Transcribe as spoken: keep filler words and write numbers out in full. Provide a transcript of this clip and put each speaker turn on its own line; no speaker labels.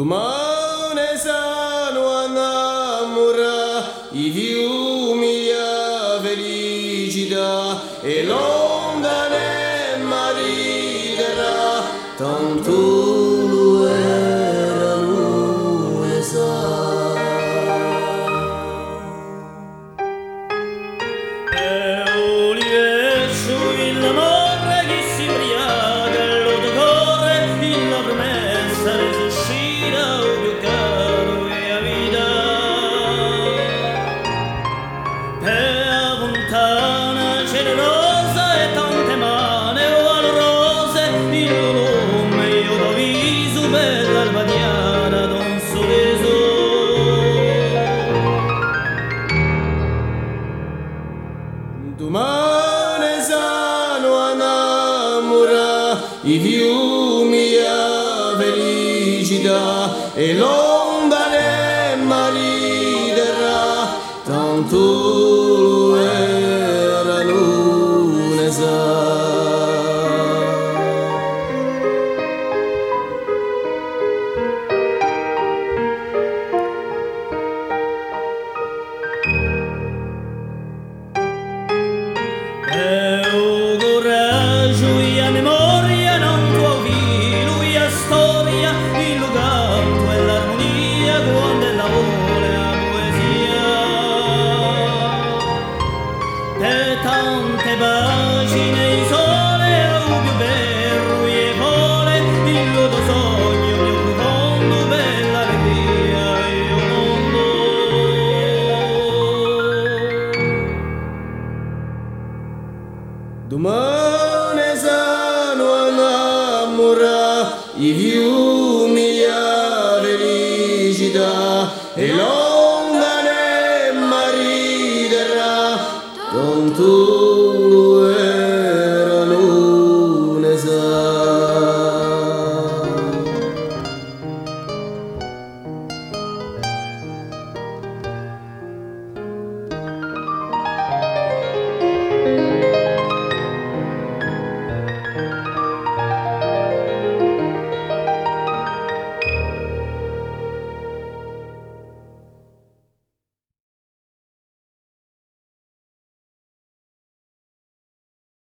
Domani sanno innamora i fiumi a felicità e l'onda ne mariderà tanto lo erano e sa.
E olivescio il amore che si imbriaca e lo decore in la promessa resuscita o più caro e a vita per la fontana generosa e tante mani valorose il lume io lo viso per l'alba chiara d'un sorriso.
Domani sanno innamora i fiumi a felicità e l'onda ne mariderà tanto lo erano ne sa.
E o coraggio e a memoria non può filo e a storia il canto e l'armonia quando la vuole la poesia per tante pagine il sole o più bello e vole il tuo sogno più profondo per l'allegria e il mondo.
Domani sanno innamora i fiumi a felicità e l'onda